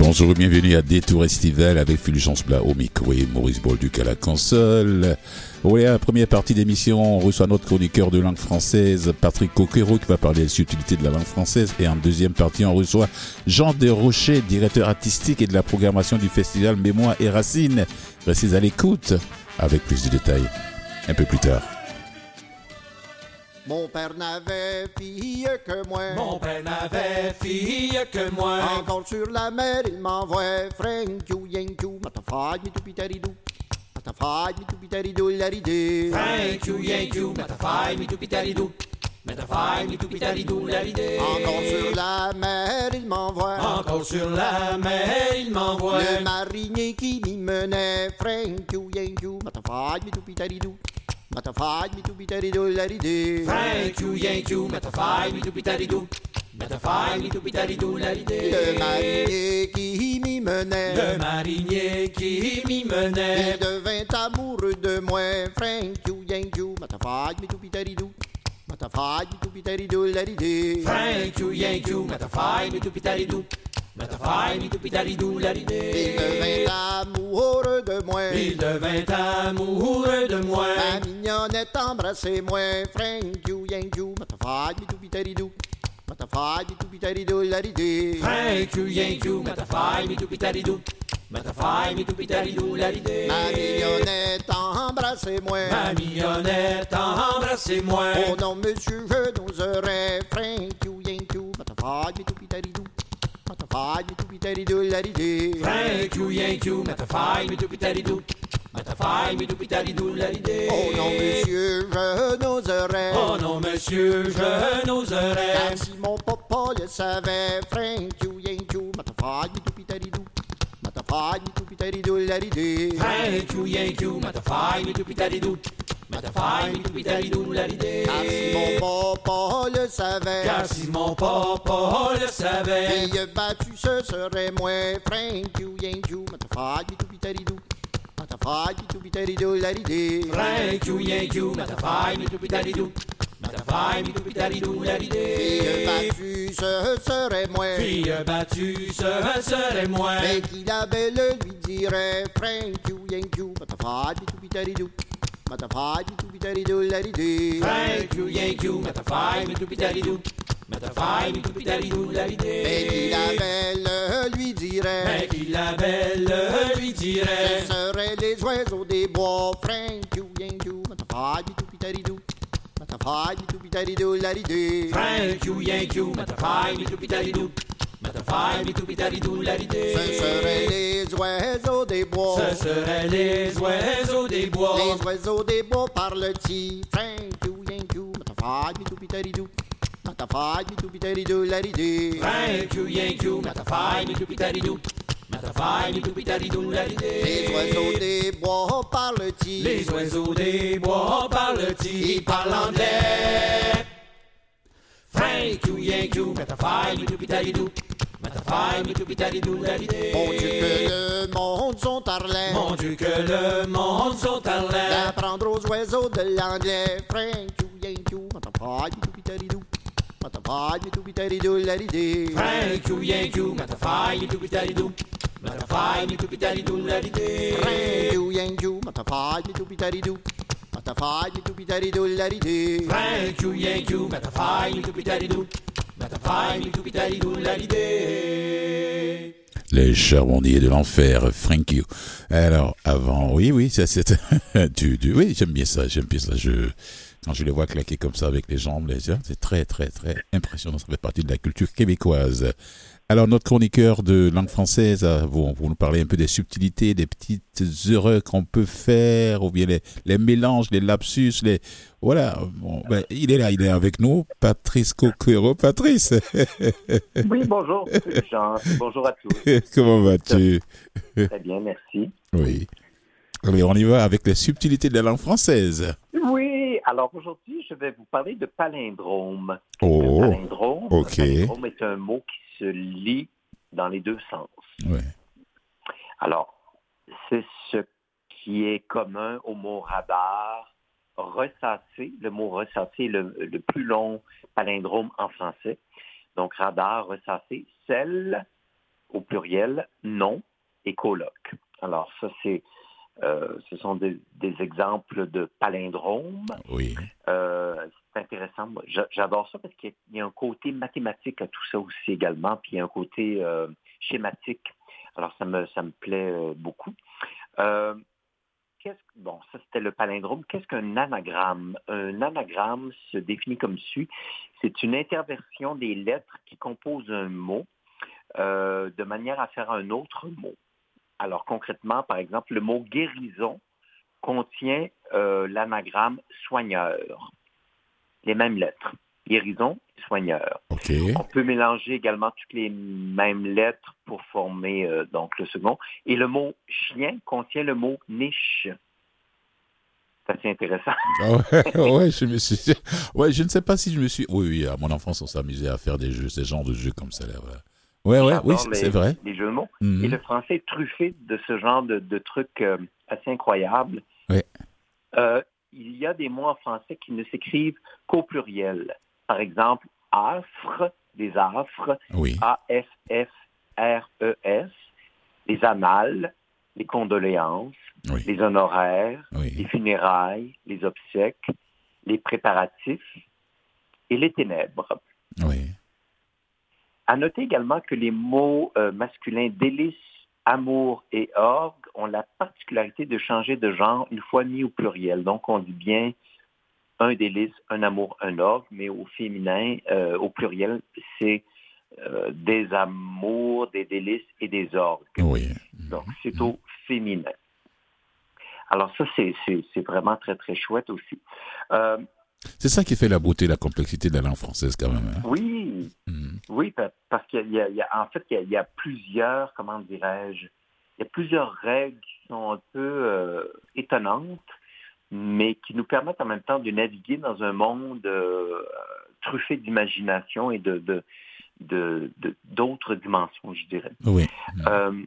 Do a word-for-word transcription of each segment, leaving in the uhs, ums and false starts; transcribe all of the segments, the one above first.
Bonjour et bienvenue à Détour estival avec Fulgence Blas au micro et Maurice Bolduc à la console. Oui, à la première partie d'émission, on reçoit notre chroniqueur de langue française, Patrick Coquero, qui va parler des subtilités de la langue française. Et en deuxième partie, on reçoit Jean Desrochers, directeur artistique et de la programmation du festival Mémoire et Racines. Restez à l'écoute avec plus de détails un peu plus tard. Mon père n'avait fille que moi. Mon père n'avait fille que moi. Encore sur la mer, il m'envoie Frank you yankou, matafai mi tupitaridou. Matafai mi tupitaridou laridé. Frank you yankou, matafai mi tupitaridou. Matafai mi tupitaridou laridé. Encore sur la mer, il m'envoie. Encore sur la mer, il m'envoie. Le marinier qui m'y menait. Frank you yankou, matafai mi tupitaridou. Matafai mi tupitaridou laridé. Frank you yankou, matafai mi tupitaridou. Matafai mi tupitaridou laridé. Le marinier qui m'y menait. Le marinier qui m'y menait. Il devint amoureux de moi. Frank you yankou, matafai mi tupitaridou. Matafai mi tupitaridou laridé. Frank you yankou, matafai mi tupitaridou. Matafai mi tupitaridou laridé. Il devint amoureux de moi. Il devint amoureux de moi. Ma mignonnette embrassez-moi. Frank you yankou, matafai mi tupitaridou. Matafai mi tupitaridou laridé. Frank you yankou, matafai mi tupitaridou. Matafai mi tupitaridou laridé. Ma mignonnette embrassez-moi. Ma mignonnette embrassez-moi. Oh non monsieur je n'oserais. Frank you yankou, matafai mi tupitaridou. Matafai mi tupitaridou laridé. Frank you yankou, matafai mi tupitaridou. Matafai mi tupitaridou laridé. Oh non monsieur je n'oserais. Oh non monsieur je n'oserais. Car si mon papa le savait. Frank you yankou, matafai mi tupitaridou. Matafai mi tupitaridou laridé. Frank you yankou, matafai mi tupitaridou. Matafai mi tupitaridou laridé. Car si mon papa le savait. Car si mon papa le savait. Fille battue ce serait moi. Frank you yankou, matafai mi tupitaridou. Matafai mi tupitaridou laridé. Frank you yankou, matafai mi tupitaridou. Matafai mi tupitaridou laridé. Fille battue ce serait moi. Fille battue ce serait moi. Mais qui la belle lui dirait. Frank you yankou, matafai mi tupitaridou. Matafai mi tupitaridou laridé. Frank you yankou, matafai mi tupitaridou. Matafai mi tupitaridou laridé. Mais qui la belle lui dirait. Mais qui la belle lui dirait. Ce seraient les oiseaux des bois. Frank you yankou, matafai mi tupitaridou. Matafai mi tupitaridou laridé. Frank you yankou, matafai mi tupitaridou. Matafai mi tupitaridou laridé. Ce seraient les oiseaux des bois. Ce seraient les oiseaux des bois. Les oiseaux des bois parlent-ils. Frank you yankou, matafai mi tupitaridou. Matafai mi tupitaridou laridé. Frank you yankou, matafai mi tupitaridou. Matafai mi tupitaridou laridé. Les oiseaux des bois parlent-ils. Les oiseaux des bois parlent-ils. Ils parlent anglais. Frank you yankou, matafai mi tupitaridou. Matafai mi tupitaridou laridé. Mon Dieu que le monde sont tarlais. Mon Dieu que le monde sont tarlais. D'apprendre aux oiseaux de l'anglais. Frank you yankou, matafai mi tupitaridou. Matafai mi tupitaridou laridé. Frank you yankou, matafai mi tupitaridou. Matafai mi tupitaridou laridé. Frank you yankou, matafai mi tupitaridou. Matafai mi tupitaridou laridé. Frank you yankou, matafai mi tupitaridou. Matafai mi tupitaridou laridé. Les charbonniers de l'enfer, Frank you. Alors, avant, oui, oui, ça c'est... tu, tu, oui, j'aime bien ça, j'aime bien ça. Je, quand je les vois claquer comme ça avec les jambes, les, c'est très, très, très impressionnant. Ça fait partie de la culture québécoise. Alors, notre chroniqueur de langue française, vous, vous nous parlez un peu des subtilités, des petites erreurs qu'on peut faire, ou bien les, les mélanges, les lapsus, les... Voilà, bon, ben, il est là, il est avec nous, Patrice Coquero. Patrice. Oui, bonjour, Jean. Bonjour à tous. Comment vas-tu? Très bien, merci. Oui. Allez, on y va avec les subtilités de la langue française. Oui, alors aujourd'hui, je vais vous parler de palindrome. Oh, Un palindrome, ok. un palindrome est un mot qui se lit dans les deux sens. Ouais. Alors, c'est ce qui est commun au mot radar, ressassé. Le mot ressassé est le, le plus long palindrome en français. Donc, radar, ressassé, sel, au pluriel, nom et coloc. Alors ça, c'est, euh, ce sont des, des exemples de palindromes. Oui. Euh, c'est intéressant. Moi, j'a- j'adore ça parce qu'il y a, il y a un côté mathématique à tout ça aussi également, puis il y a un côté euh, schématique. Alors ça me, ça me plaît euh, beaucoup. Euh, qu'est-ce, bon, ça c'était le palindrome. Qu'est-ce qu'un anagramme? Un anagramme se définit comme suit. C'est une interversion des lettres qui composent un mot euh, de manière à faire un autre mot. Alors concrètement, par exemple, le mot guérison contient euh, l'anagramme soigneur. Les mêmes lettres. Guérison, soigneur. OK. On peut mélanger également toutes les mêmes lettres pour former euh, donc le second. Et le mot chien contient le mot niche. C'est assez intéressant. Ah ouais, ouais, je me suis... ouais, je ne sais pas si je me suis... Oui, oui, à mon enfance, on s'amusait à faire des jeux, ces genres de jeux comme ça. Là, voilà. Ouais, ouais, oui, J'adore c'est, les, c'est vrai. les jeux de mots. Mhm. Et le français est truffé de ce genre de, de trucs euh, assez incroyables. Oui. Euh, il y a des mots en français qui ne s'écrivent qu'au pluriel. Par exemple, affre, des affres, Oui. A F F R E S, les annales, les condoléances, Oui. les honoraires, Oui. les funérailles, les obsèques, les préparatifs et les ténèbres. Oui. À noter également que les mots euh, masculins délice, amour et orgue ont la particularité de changer de genre une fois mis au pluriel. Donc, on dit bien un délice, un amour, un orgue, mais au féminin, euh, au pluriel, c'est euh, des amours, des délices et des orgues. Oui. Donc, c'est au féminin. Alors ça, c'est, c'est, c'est vraiment très, très chouette aussi. Euh, C'est ça qui fait la beauté, la complexité de la langue française quand même. Hein? oui, Mhm. oui, pa- parce qu'il y a, il y a- en fait, il y a, il y a plusieurs, comment dirais-je, il y a plusieurs règles qui sont un peu euh, étonnantes, mais qui nous permettent en même temps de naviguer dans un monde euh, truffé d'imagination et de, de, de, de- d'autres dimensions, je dirais. Oui. Euh,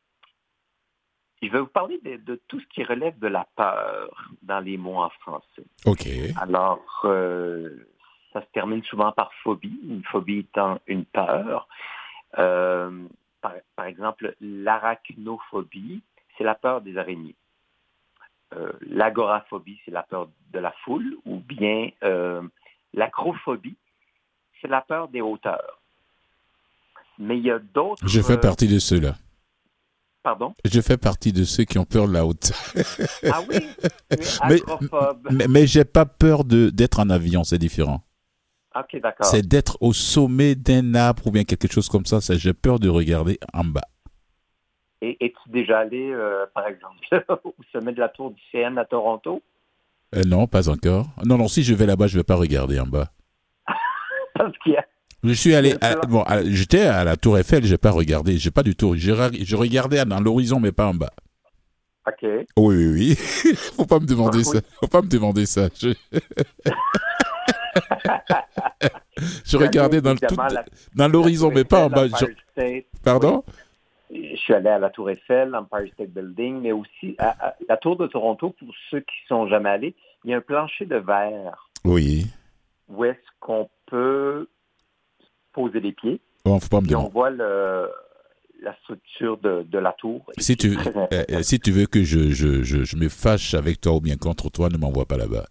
je vais vous parler de, de tout ce qui relève de la peur dans les mots en français. OK. Alors, euh, ça se termine souvent par phobie, une phobie étant une peur. Euh, par, par exemple, l'arachnophobie, c'est la peur des araignées. Euh, l'agoraphobie, c'est la peur de la foule, ou bien euh, l'acrophobie, c'est la peur des hauteurs. Mais il y a d'autres... Je fais euh, partie de ceux-là. Pardon? Je fais partie de ceux qui ont peur de la haute. Ah oui? Tu es Mais- agrophobe. mais, mais j'ai pas peur de, d'être en avion, c'est différent. OK, d'accord. C'est d'être au sommet d'un arbre ou bien quelque chose comme ça. ça j'ai peur de regarder en bas. Et es-tu déjà allé, euh, par exemple, au sommet de la tour du C N à Toronto? Euh, non, pas encore. Non, non, si je vais là-bas, je vais pas regarder en bas. Parce qu'il y a... Je suis allé, Bien à- sûr. bon, à- j'étais à la Tour Eiffel, j'ai pas regardé, j'ai pas du tout, je, ra- je regardais dans l'horizon, mais pas en bas. OK. Oui, oui, oui. Faut pas me demander Oui. ça. Faut pas me demander ça. Je, je regardais dans, le tout, Évidemment, la- dans l'horizon, la mais Tour pas en bas. Eiffel, Je- l'Empire State. Pardon? Je suis allé à la Tour Eiffel, l'Empire State Building, mais aussi à, à la Tour de Toronto, pour ceux qui ne sont jamais allés, il y a un plancher de verre Oui. où est-ce qu'on peut poser les pieds, Bon, faut pas me et on demander. voit le, la structure de, de la tour. Et Si tu, c'est très euh, intéressant. euh, si tu veux que je, je, je, je me fâche avec toi ou bien contre toi, ne m'envoie pas là-bas.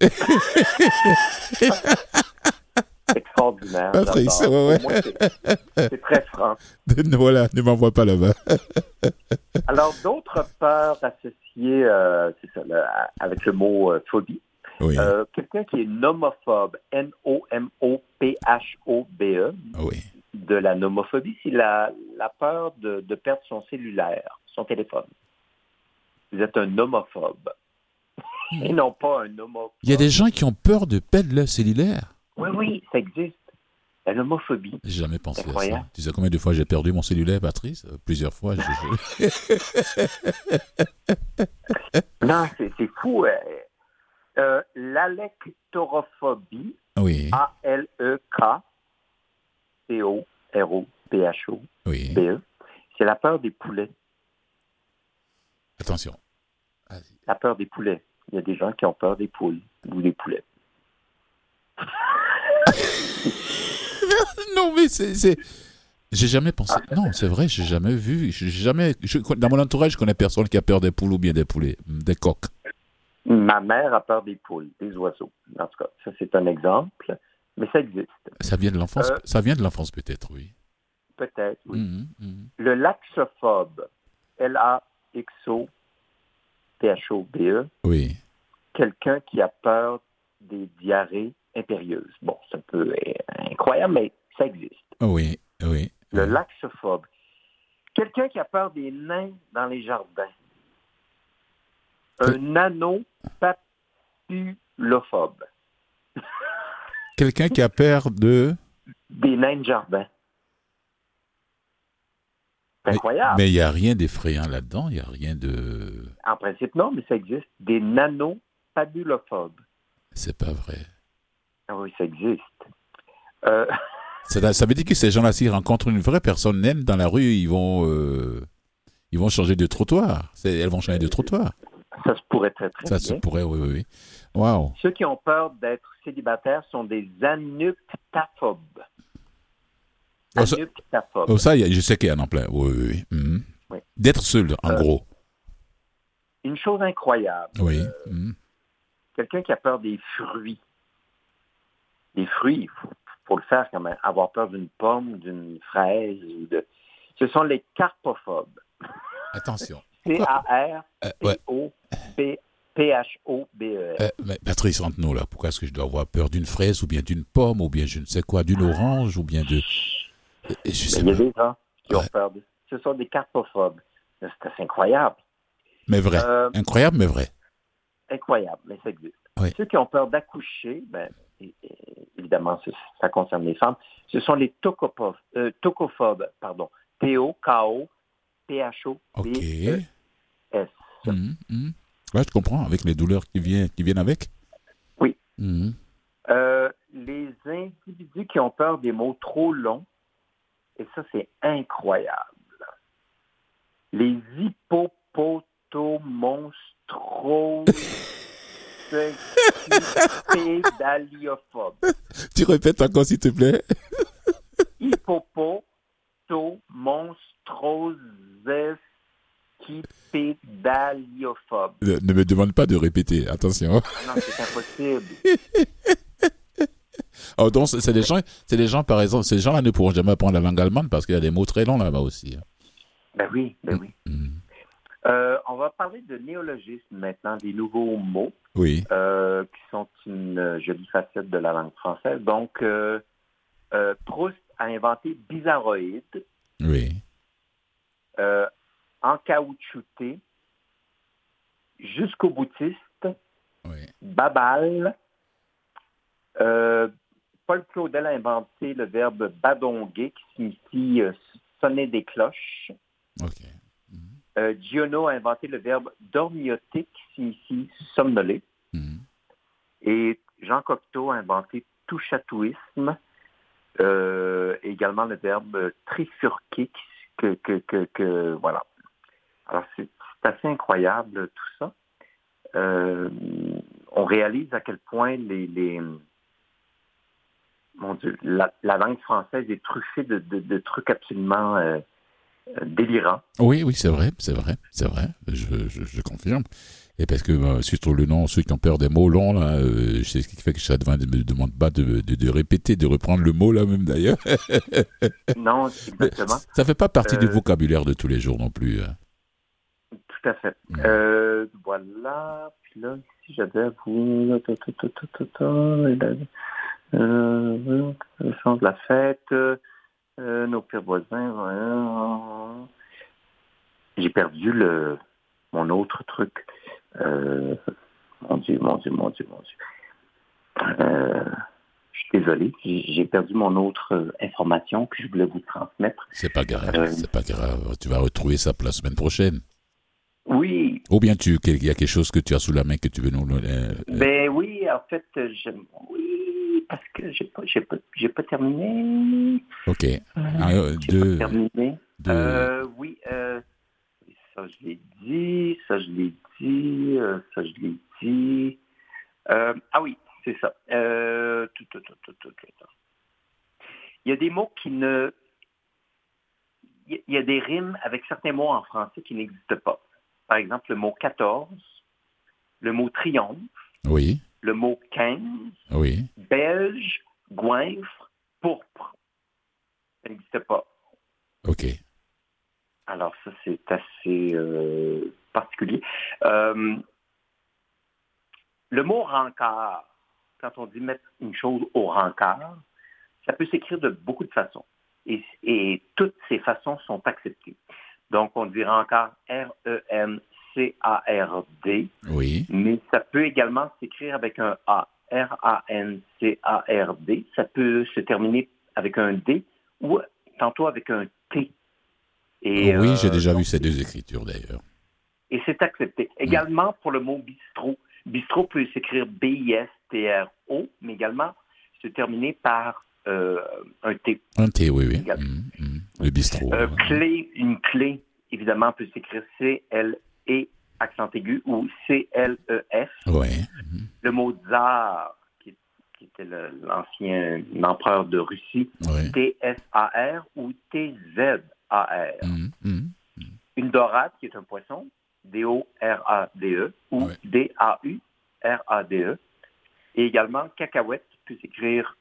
Extraordinaire. Patrice, j'adore. ouais, ouais. Pour moi, c'est, c'est très franc. Voilà, ne m'envoie pas là-bas. Alors, d'autres peurs associées euh, c'est ça, là, à- avec le mot euh, phobie. Oui, Euh, quelqu'un qui est nomophobe, N O M O P H O B E, oui. de la nomophobie, c'est la, la peur de, de perdre son cellulaire, son téléphone. Vous êtes un nomophobe. Et non pas un nomophobe. Il y a des gens qui ont peur de perdre leur cellulaire. Oui, oui, ça existe. La nomophobie. J'ai jamais pensé à ça. Incroyable. Tu sais combien de fois j'ai perdu mon cellulaire, Patrice? Euh, Plusieurs fois. je- je- Non, c'est, c'est fou. Euh, euh, l'alectorophobie, Oui, A L E K T O R O P H O oui. B E, c'est la peur des poulets. Attention. La peur des poulets. Il y a des gens qui ont peur des poules ou des poulets. Non, mais c'est, c'est... J'ai jamais pensé. Ah, Non, c'est vrai, j'ai jamais vu. J'ai jamais. Je, dans mon entourage, je connais personne qui a peur des poules ou bien des poulets, des coqs. Ma mère a peur des poules, des oiseaux. En tout cas, ça c'est un exemple, mais ça existe. Ça vient de l'enfance. Euh, Ça vient de l'enfance peut-être, oui. Peut-être, oui. Mhm, mhm. Le laxophobe, L A X O P H O B E, Oui. quelqu'un qui a peur des diarrhées impérieuses. Bon, c'est un peu euh, incroyable, mais ça existe. Oui, oui. Le oui. laxophobe, quelqu'un qui a peur des nains dans les jardins. Un nanopapulophobe. Quelqu'un qui a peur de. Des nains de jardin. C'est Mais incroyable. mais il n'y a rien d'effrayant là-dedans. Il n'y a rien de. En principe, non, mais ça existe. Des nanopabulophobes. C'est pas vrai. Ah oui, ça existe. Euh, Ça, ça veut dire que ces gens-là, s'ils rencontrent une vraie personne naine dans la rue, ils vont, euh, ils vont changer de trottoir. C'est- elles vont changer de trottoir. ça se pourrait très, très Ça bien. se pourrait, oui, oui, oui. Waouh. Ceux qui ont peur d'être célibataires sont des anuctaphobes. Oh, ça- Anuctaphobes. Oh, ça, y a- je sais qu'il y en a plein. Oui, oui, oui. Mhm. Oui. D'être seul, en Euh, gros. Une chose incroyable. Oui. euh, Mhm. Quelqu'un qui a peur des fruits. Des fruits, il faut, faut le faire quand même. Avoir peur d'une pomme, d'une fraise. Ou de... Ce sont les carpophobes. Attention. C A R Euh, P ouais. O P H O B E S. Euh, mais Patrice, entre nous, là, pourquoi est-ce que je dois avoir peur d'une fraise ou bien d'une pomme ou bien je ne sais quoi, d'une orange ou bien de. Et je Mais sais il y a pas. des gens qui ont Ouais. peur de... Ce sont des carpophobes. C'est assez incroyable. Mais vrai. Euh, Incroyable, mais vrai. incroyable, mais ça existe. Oui. Ceux qui ont peur d'accoucher, ben, é- é- évidemment, ça, ça concerne les femmes, ce sont les tocophobes, euh, tocophobes, pardon. T O K O P H O B Ok. E S. Mhm, mhm. Ouais, je comprends, avec les douleurs qui viennent, qui viennent avec. Oui. Mhm. Euh, les individus qui ont peur des mots trop longs, et ça, c'est incroyable. Les hippopotomonstrosexipédaliophobes. Tu répètes encore, s'il te plaît. Hippopotomonstrosexipédaliophobes. Ne, ne me demande pas de répéter, attention. Ah non, c'est impossible. Oh, donc, c'est des gens, c'est des gens, par exemple, ces gens-là ne pourront jamais apprendre la langue allemande parce qu'il y a des mots très longs là-bas aussi. Ben oui, ben oui. Mhm. Euh, on va parler de néologisme maintenant, des nouveaux mots Oui, euh, qui sont une euh, jolie facette de la langue française. Donc, euh, euh, Proust a inventé bizarroïde, oui. euh, encaoutchouté, jusqu'au boutiste, Oui. babal. Euh, Paul Claudel a inventé le verbe badonguer qui signifie euh, sonner des cloches. Ok. Euh, Giono a inventé le verbe dormioter qui signifie somnoler. Mhm. Et Jean Cocteau a inventé touchatouisme, euh, et également le verbe trifurquer, qui- que, que, que, que voilà. Alors c'est c'est assez incroyable tout ça. Euh, on réalise à quel point les, les mon Dieu, la, la langue française est truffée de, de, de trucs absolument euh, euh, délirants. Oui, oui, c'est vrai, c'est vrai, c'est vrai. Je, je, je confirme. Et parce que, euh, surtout le nom, ceux qui ont peur des mots longs, là, euh, c'est ce qui fait que ça ne me demande pas de, de, de répéter, de reprendre le mot, là, même d'ailleurs. Non, exactement. Ça ne fait pas partie Euh, du vocabulaire de tous les jours non plus. hein. Tout à fait. Mm. Euh, voilà. Puis là, si j'avais à vous... ta, ta, ta, ta, ta, ta, et la- euh, le sens de la fête, euh, nos pires voisins, voilà. J'ai perdu le mon autre truc. Euh, mon Dieu, mon Dieu, mon Dieu, mon Dieu. Euh, je suis désolé, j'ai j'ai perdu mon autre euh, information que je voulais vous transmettre. C'est pas grave, Euh, c'est pas grave. Tu vas retrouver ça pour la semaine prochaine. Oui, Ou bien tu, il y a quelque chose que tu as sous la main que tu veux nous. Euh, euh, ben oui, en fait, je, oui, parce que j'ai pas, j'ai pas, j'ai pas terminé. ok. J'ai Un, euh, pas deux, terminé. deux. Euh, oui, euh, ça je l'ai dit, ça je l'ai dit, euh, ça je l'ai dit. Euh, ah oui, c'est ça. Euh, tout, tout, tout, tout, tout, tout. Il y a des mots qui ne des rimes avec certains mots en français qui n'existent pas. Par exemple, le mot quatorze, le mot triomphe, Oui. le mot quinze, Oui. belge, goinfre, pourpre. Ça n'existe pas. OK. Alors ça, c'est assez euh, particulier. Euh, le mot rencard, quand on dit mettre une chose au rencard, ça peut s'écrire de beaucoup de façons. Et, et toutes ces façons sont acceptées. Donc, on dit rencard R E N C A R D, Oui. mais ça peut également s'écrire avec un A, R A N C A R D. Ça peut se terminer avec un D ou tantôt avec un T. Et, oui, j'ai euh, déjà donc, vu ces deux écritures d'ailleurs. Et c'est accepté. Également mmh. pour le mot bistrot. Bistrot peut s'écrire B I S T R O, mais également se terminer par euh, un T. Un T, oui, oui. Mmh, mmh. Le bistrot. Euh, hein. Clé, une clé, évidemment, peut s'écrire C L E, accent aigu, ou C L E F. Oui. Mmh. Le mot tsar, qui, qui était le, l'ancien empereur de Russie, oui. T S A R ou T Z A R. Mmh, mmh. Une dorade, qui est un poisson, D O R A D E, ou oui. D A U R A D E. Et également, cacahuète peut s'écrire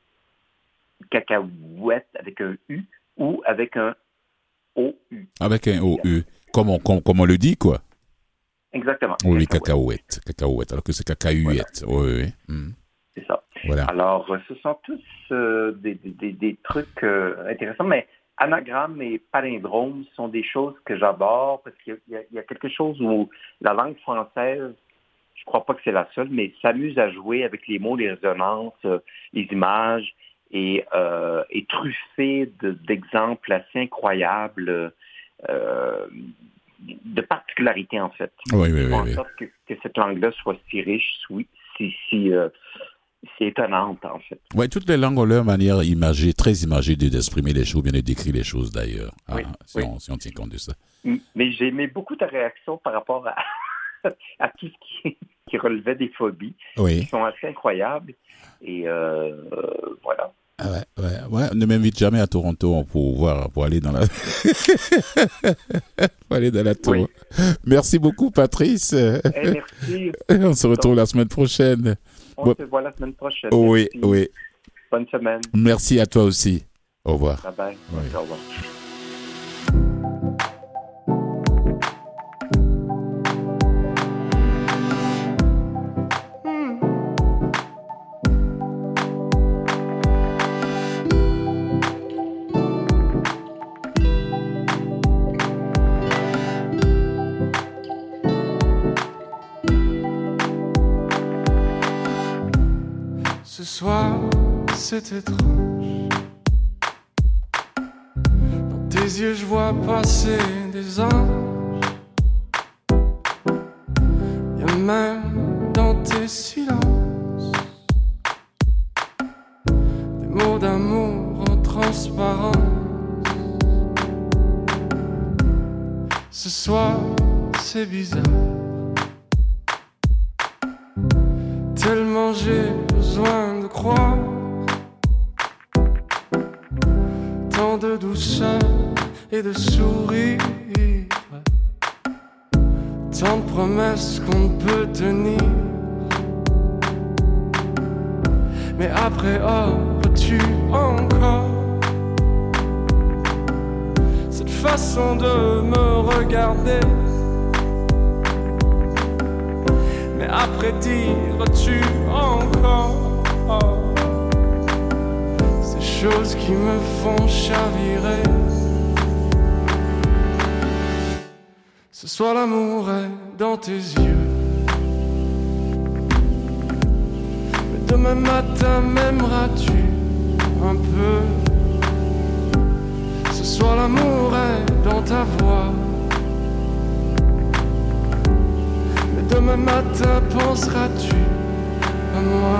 cacahuète avec un U ou avec un O U. Avec un O U, comme on, comme, comme on le dit, quoi. Exactement. Oui, cacahuète. Cacahuète, alors que c'est cacahuète. Voilà. Oui, oui. Mmh. C'est ça. Voilà. Alors, ce sont tous euh, des, des, des trucs euh, intéressants, mais anagramme et palindrome sont des choses que j'adore parce qu'il y a, il y a quelque chose où la langue française, je crois pas que c'est la seule, mais s'amuse à jouer avec les mots, les résonances, euh, les images et, euh, et truffée de, d'exemples assez incroyables euh, de particularités en fait. Oui, oui, oui. En oui. sorte que, que cette langue-là soit si riche, si, si, si euh, c'est étonnante, en fait. Oui, toutes les langues ont leur manière imagée, très imagée d'exprimer les choses, bien de décrire les choses d'ailleurs, oui, ah, si, oui. On, si on tient compte de ça. Mais j'ai aimé beaucoup ta réaction par rapport à, à tout ce qui, qui relevait des phobies, oui. qui sont assez incroyables. Et euh, euh, voilà. Ah ouais, ouais, ouais. Ne m'invite jamais à Toronto pour voir, pour aller dans la, pour aller dans la tour. Oui. Merci beaucoup, Patrice. Hey, merci. On se retrouve Donc, la semaine prochaine. On bon. se voit la semaine prochaine. Oui, merci. Oui. Bonne semaine. Merci à toi aussi. Au revoir. Bye bye. Oui. Au revoir. Ce soir, c'est étrange. Dans tes yeux, je vois passer des anges. Y'a même dans tes silences des mots d'amour en transparence. Ce soir, c'est bizarre. Tellement j'ai besoin de croire. Tant de douceur et de sourire. Tant de promesses qu'on ne peut tenir. Mais après, oh, peux-tu encore cette façon de me regarder? Mais après, diras-tu encore oh, ces choses qui me font chavirer? Ce soir, l'amour est dans tes yeux. Mais demain matin, m'aimeras-tu un peu? Ce soir, l'amour est dans ta voix. Demain matin, penseras-tu à moi?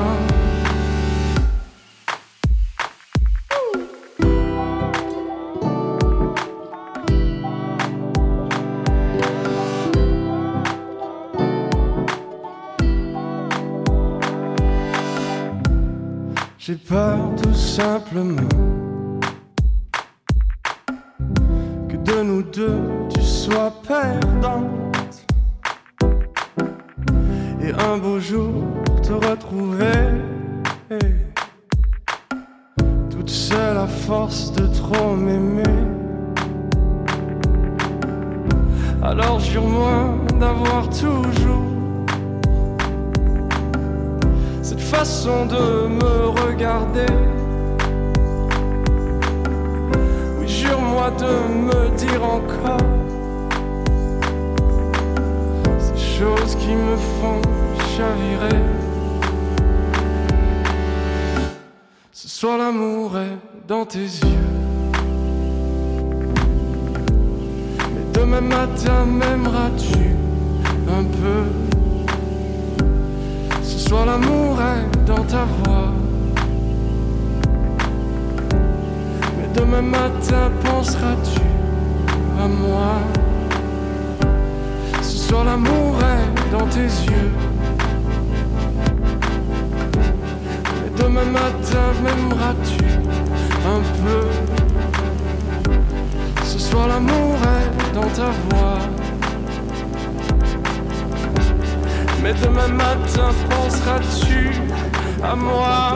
J'ai peur tout simplement que de nous deux tu sois perdante et un beau jour te retrouver toute seule à force de trop m'aimer. Alors jure-moi d'avoir toujours cette façon de me regarder. Oui, jure-moi de me dire encore ces choses qui me font chavirer. Ce soir l'amour est dans tes yeux, mais demain matin m'aimeras-tu un peu? Ce soir l'amour est dans ta voix, mais demain matin penseras-tu à moi? Ce soir l'amour est dans tes yeux, mais demain matin m'aimeras-tu un peu? Ce soir l'amour est dans ta voix, mais demain matin penseras-tu à moi?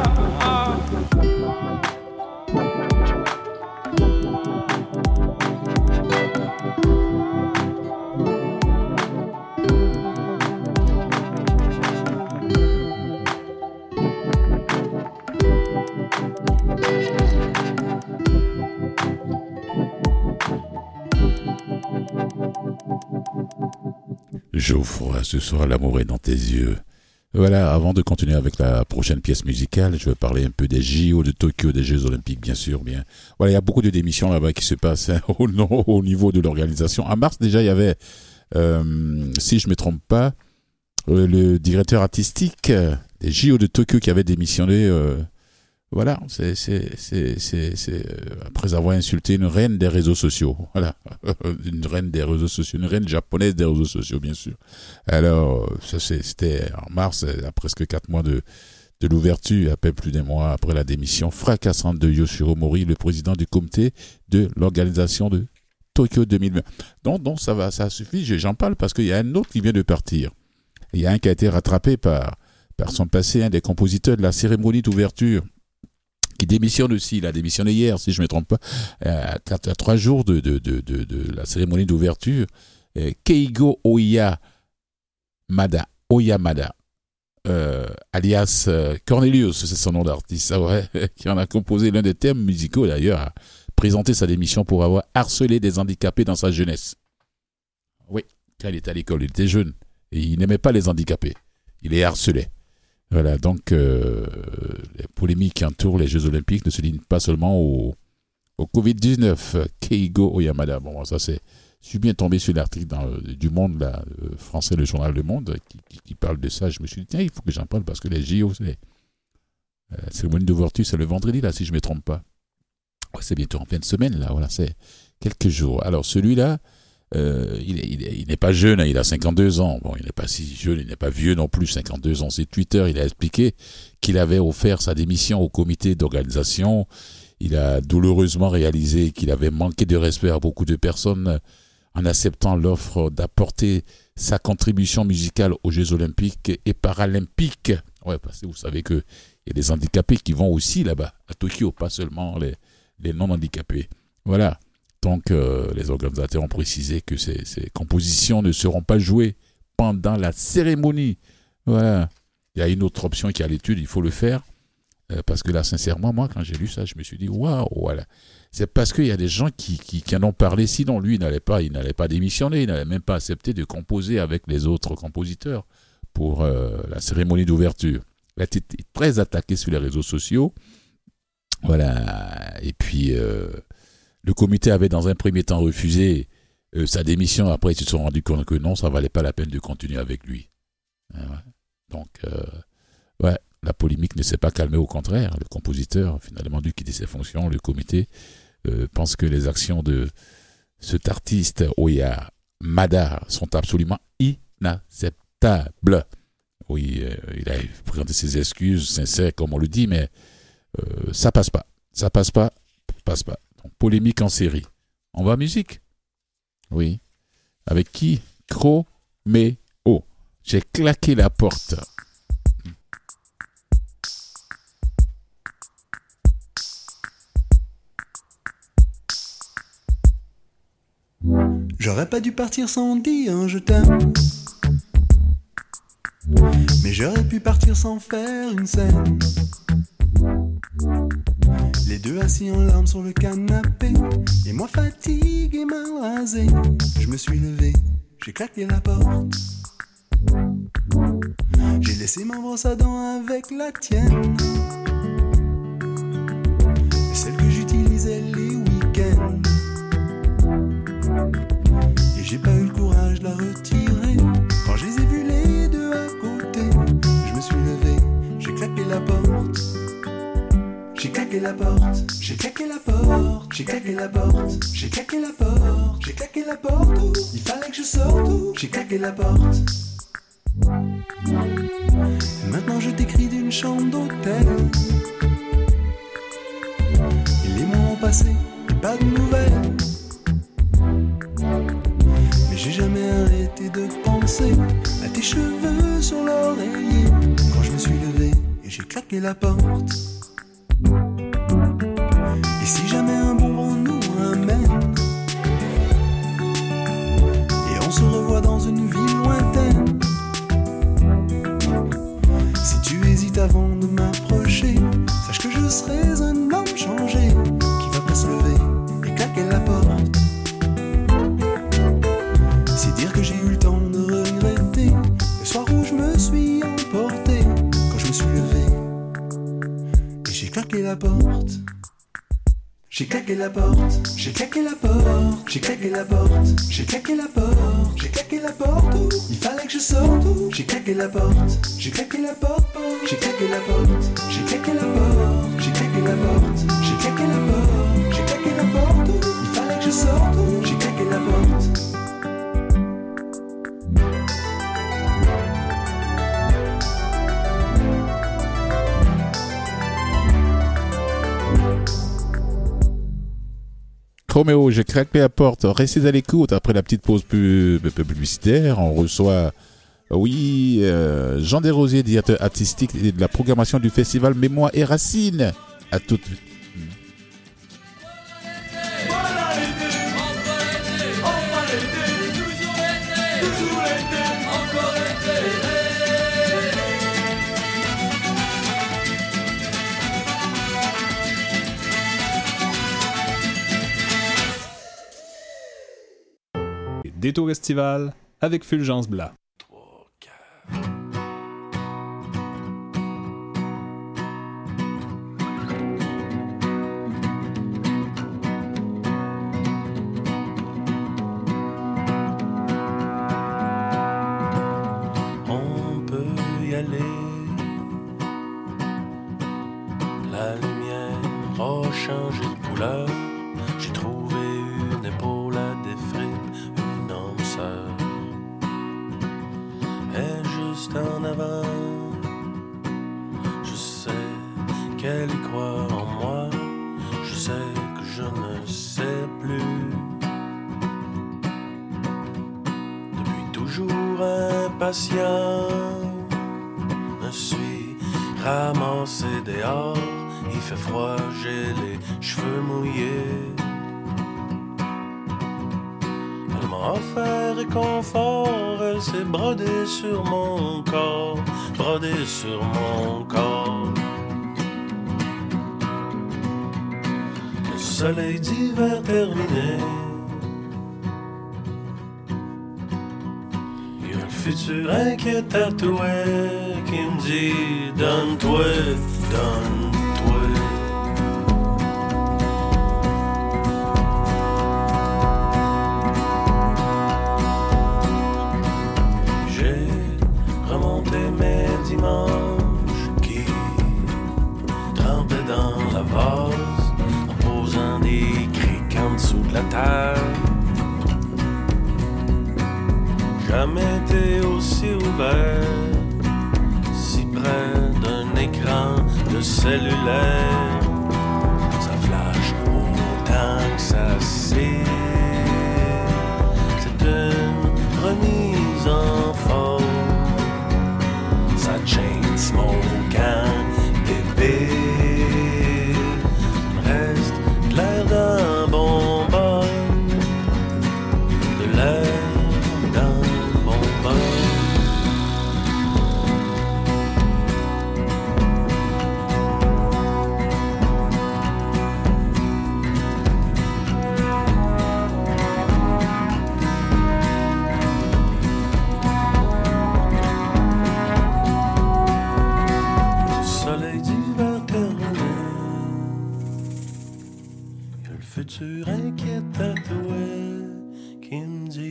Geoffroy, ce soir l'amour est dans tes yeux. Voilà, avant de continuer avec la prochaine pièce musicale, je vais parler un peu des J O de Tokyo, des Jeux Olympiques, bien sûr. Bien. Voilà, il y a beaucoup de démissions là-bas qui se passent hein, au, au niveau de l'organisation. En mars, déjà, il y avait, euh, si je ne me trompe pas, euh, le directeur artistique des J O de Tokyo qui avait démissionné. Euh, voilà, c'est, c'est, c'est, c'est, c'est euh, après avoir insulté une reine des réseaux sociaux. Voilà, une reine des réseaux sociaux, une reine japonaise des réseaux sociaux, bien sûr. Alors, ça c'est, c'était en mars, à presque quatre mois de, de l'ouverture, à peine plus d'un mois après la démission fracassante de Yoshiro Mori, le président du comité de l'organisation de Tokyo deux mille vingt. Donc, donc ça va, ça suffit. J'en parle parce qu'il y a un autre qui vient de partir. Il y a un qui a été rattrapé par, par son passé, un des compositeurs de la cérémonie d'ouverture, qui démissionne aussi. Il a démissionné hier, si je ne me trompe pas, à, quatre, à trois jours de, de, de, de, de la cérémonie d'ouverture. Euh, Keigo Oyamada, Oyamada, euh, alias euh, Cornelius, c'est son nom d'artiste, ah ouais, qui en a composé l'un des thèmes musicaux d'ailleurs, a présenté sa démission pour avoir harcelé des handicapés dans sa jeunesse. Oui, quand il était à l'école, il était jeune et il n'aimait pas les handicapés. Il les harcelait. Voilà, donc euh, les polémiques qui entourent les Jeux Olympiques ne se limitent pas seulement au, au covid dix-neuf. Keigo Oyamada, bon, ça c'est, je suis bien tombé sur l'article dans, du Monde, là, français, le journal Le Monde, qui, qui, qui parle de ça. Je me suis dit, tiens, il faut que j'en parle parce que les J O, c'est, la cérémonie d'ouverture, c'est le vendredi, là, si je ne me trompe pas. Ouais, c'est bientôt en fin de semaine, là, voilà, c'est quelques jours. Alors, celui-là, Euh, il, il, il n'est pas jeune, hein, il a cinquante-deux ans. Bon, il n'est pas si jeune, il n'est pas vieux non plus, cinquante-deux ans. C'est Twitter, il a expliqué qu'il avait offert sa démission au comité d'organisation. Il a douloureusement réalisé qu'il avait manqué de respect à beaucoup de personnes en acceptant l'offre d'apporter sa contribution musicale aux Jeux Olympiques et Paralympiques. Ouais, parce que vous savez qu'il y a des handicapés qui vont aussi là-bas, à Tokyo, pas seulement les, les non-handicapés. Voilà. Donc, euh, les organisateurs ont précisé que ces, ces compositions ne seront pas jouées pendant la cérémonie. Voilà. Il y a une autre option qui est à l'étude, il faut le faire. Euh, parce que là, sincèrement, moi, quand j'ai lu ça, je me suis dit, waouh, voilà. C'est parce qu'il y a des gens qui, qui, qui en ont parlé. Sinon, lui, il n'allait pas, il n'allait pas démissionner, il n'allait même pas accepter de composer avec les autres compositeurs pour euh, la cérémonie d'ouverture. Il a été très attaqué sur les réseaux sociaux. Voilà. Et puis... Euh, Le comité avait dans un premier temps refusé euh, sa démission. Après, ils se sont rendus compte que non, ça ne valait pas la peine de continuer avec lui. Ah ouais. Donc, euh, ouais, la polémique ne s'est pas calmée. Au contraire, le compositeur a finalement dû quitter ses fonctions. Le comité euh, pense que les actions de cet artiste, Oyamada, sont absolument inacceptables. Oui, euh, il a présenté ses excuses sincères, comme on le dit, mais euh, ça passe pas. Ça passe pas, ça passe pas. Polémique en série. On va à musique. Oui. Avec qui? Chroméo. J'ai claqué la porte. J'aurais pas dû partir sans dire je t'aime. Mais j'aurais pu partir sans faire une scène. Les deux assis en larmes sur le canapé, et moi fatigué, mal rasé. Je me suis levé, j'ai claqué la porte. J'ai laissé ma brosse à dents avec la tienne, celle que j'utilisais les week-ends. Et j'ai pas eu le courage de la retirer. Quand je les ai vus les deux à côté, je me suis levé, j'ai claqué la porte. J'ai claqué la porte, j'ai claqué la porte, j'ai claqué la porte, j'ai claqué la porte, j'ai claqué la porte, oh, il fallait que je sorte, oh, j'ai claqué la porte. Et maintenant je t'écris d'une chambre d'hôtel. Et les mois ont passé, et pas de nouvelles. Mais j'ai jamais arrêté de penser à tes cheveux sur l'oreiller. Quand je me suis levé et j'ai claqué la porte. Et si jamais un bon vent nous ramène et on se revoit dans une ville lointaine, si tu hésites avant de m'approcher, sache que je serai un homme changé qui va pas se lever et claquer la porte. C'est dire que j'ai eu le temps de regretter le soir où je me suis emporté. Quand je me suis levé et j'ai claqué la porte. J'ai claqué la porte, j'ai claqué la porte, j'ai claqué la porte, j'ai claqué la porte, j'ai claqué la porte, oh, il fallait que je sorte, oh, j'ai claqué la porte, j'ai claqué la porte, j'ai claqué la porte, j'ai claqué la porte, j'ai claqué la porte, j'ai claqué la porte, j'ai claqué la porte, oh, il fallait que je sorte, oh, j'ai claqué la porte. Chroméo, j'ai claqué la porte. Restez à l'écoute. Après la petite pause pu- pu- publicitaire, on reçoit, oui, euh, Jean Desrosiers, directeur artistique et de la programmation du festival Mémoire et Racines. À tout de suite. Détour estival avec Fulgence Blas. On peut y aller. La lumière a changé de couleur. J'ai trouvé une épaule à défrier, une âme sœur. Et juste en avant, je sais qu'elle y croit en moi. Je sais que je ne sais plus. Depuis toujours impatient, me suis ramassé dehors. Il fait froid, j'ai les cheveux mouillés. Elle m'a offert réconfort, elle s'est brodée sur mon corps, brodée sur mon corps. Le soleil d'hiver terminé, il y a un futur inquiet tatoué qui me dit donne-toi, donne-toi. Qui trempait dans la vase en posant des criques en dessous de la terre. Jamais été aussi ouvert, si près d'un écran de cellulaire. Ça flash autant que ça cire.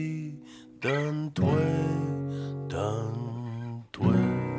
vie, donne-toi, donne-toi.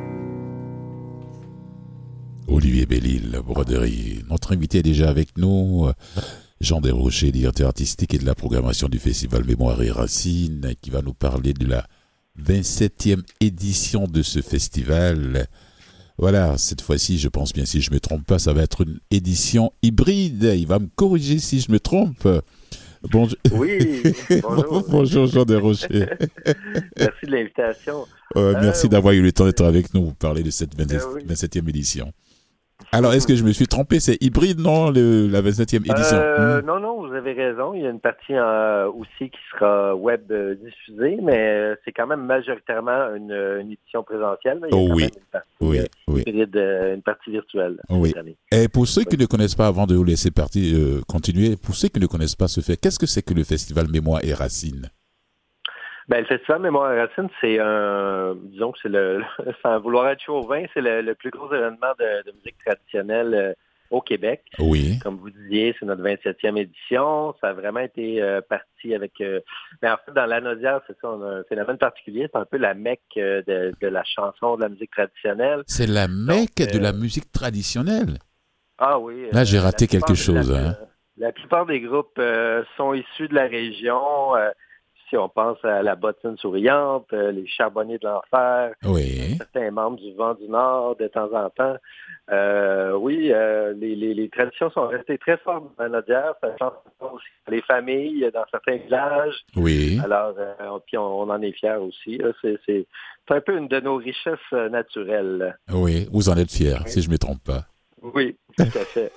Olivier Belle-Île, broderie. Notre invité est déjà avec nous, Jean Desrochers, directeur artistique et de la programmation du Festival Mémoire et Racines, qui va nous parler de la vingt-septième édition de ce festival. Voilà, cette fois-ci, je pense bien, si je ne me trompe pas, ça va être une édition hybride. Il va me corriger si je me trompe. Bonjour. Oui, bonjour. Bonjour Jean Desrochers. Merci de l'invitation. Euh, merci euh, d'avoir eu le temps d'être avec nous pour parler de cette vingt-septième oui. édition. Alors, est-ce que je me suis trompé? C'est hybride, non, le, la vingt-septième édition? Euh, mmh. Non, non, vous avez raison. Il y a une partie euh, aussi qui sera web euh, diffusée, mais euh, c'est quand même majoritairement une, une édition présentielle. Mais il y a Oh quand oui, même une partie, oui, euh, oui. hybride, euh, une partie virtuelle Oui. cette année. Et pour ceux qui Oui. ne connaissent pas, avant de vous laisser partir, euh, continuer, pour ceux qui ne connaissent pas ce fait, qu'est-ce que c'est que le Festival Mémoire et Racines? Ben, le Festival Mémoire et Racines, c'est un, disons que c'est le, sans vouloir être chauvin, c'est le, le plus gros événement de, de musique traditionnelle euh, au Québec. Oui. Comme vous disiez, c'est notre vingt-septième édition. Ça a vraiment été euh, parti avec... Euh, mais en fait, dans l'Anaudière, c'est ça, on a un phénomène particulier. C'est un peu la mecque euh, de, de la chanson, de la musique traditionnelle. C'est la mecque Donc, de euh, la musique traditionnelle. Ah oui. Là, j'ai euh, raté la plupart quelque des- chose. La, Hein. la plupart des groupes euh, sont issus de la région. Euh, si on pense à la Bottine souriante, euh, les Charbonniers de l'enfer, Oui. certains membres du Vent du Nord de temps en temps. Euh, oui, euh, les, les, les traditions sont restées très fortes dans la Nodière. Ça change aussi les familles dans certains villages. Oui. Alors, euh, puis on, on en est fiers aussi. Là. C'est, c'est, c'est un peu une de nos richesses euh, naturelles. Oui. Vous en êtes fiers, Oui. si je ne me trompe pas. Oui, tout à fait.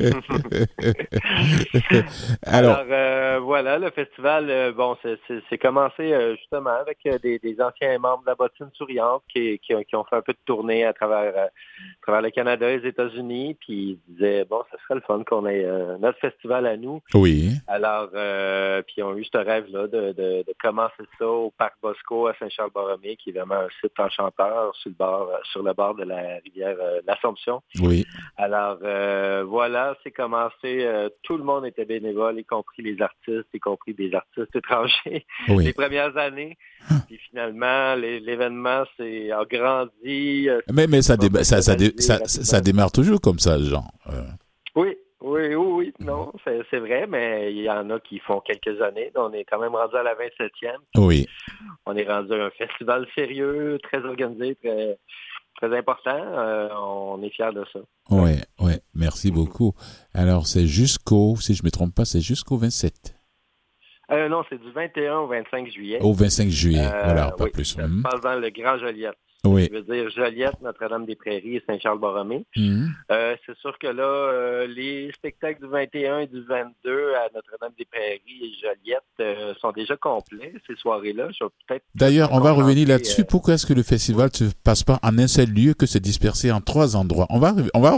Alors, Alors, euh, voilà, le festival, euh, bon, c'est, c'est, c'est commencé euh, justement avec euh, des, des anciens membres de la Bottine souriante qui, qui, ont- qui ont fait un peu de tournée à travers, euh, à travers le Canada et les États-Unis, puis ils disaient, bon, ça serait le fun qu'on ait euh, notre festival à nous. oui. Alors, euh, puis ils ont eu ce rêve-là de, de, de commencer ça au Parc Bosco à Saint-Charles-Borromée, qui est vraiment un site enchanteur sur le bord, sur le bord de la rivière euh, l'Assomption. Oui. Alors, euh, voilà, c'est commencé. Euh, tout le monde était bénévole, y compris les artistes, y compris des artistes étrangers, Oui. les premières années. Puis finalement, les, l'événement c'est, a grandi. euh, Mais, mais ça, déba- ça, ça, dé- professionnalisé ça, rapidement. ça démarre toujours comme ça, Jean. Euh, Oui, oui, oui, oui, non, c'est, c'est vrai, mais il y en a qui font quelques années. On est quand même rendu à la vingt-septième. oui. On est rendu à un festival sérieux, très organisé, très, très important. Euh, on est fiers de ça. Oui, oui. Merci beaucoup. Alors, c'est jusqu'au, si je ne me trompe pas, c'est jusqu'au vingt-sept. Euh, non, c'est du vingt et un au vingt-cinq juillet. Au vingt-cinq juillet. Euh, voilà, pas oui, plus. ça Mhm. se passe dans le Grand Joliette. Oui. Je veux dire Joliette, Notre-Dame-des-Prairies et Saint-Charles-Borromée. Mhm. Euh, c'est sûr que là, euh, les spectacles du vingt et un et du vingt-deux à Notre-Dame-des-Prairies et Joliette euh, sont déjà complets, ces soirées-là. Je vais peut-être D'ailleurs, on va concentrer, revenir là-dessus. euh, Pourquoi est-ce que le festival ne se passe pas en un seul lieu, que c'est dispersé en trois endroits? On va, re- on va,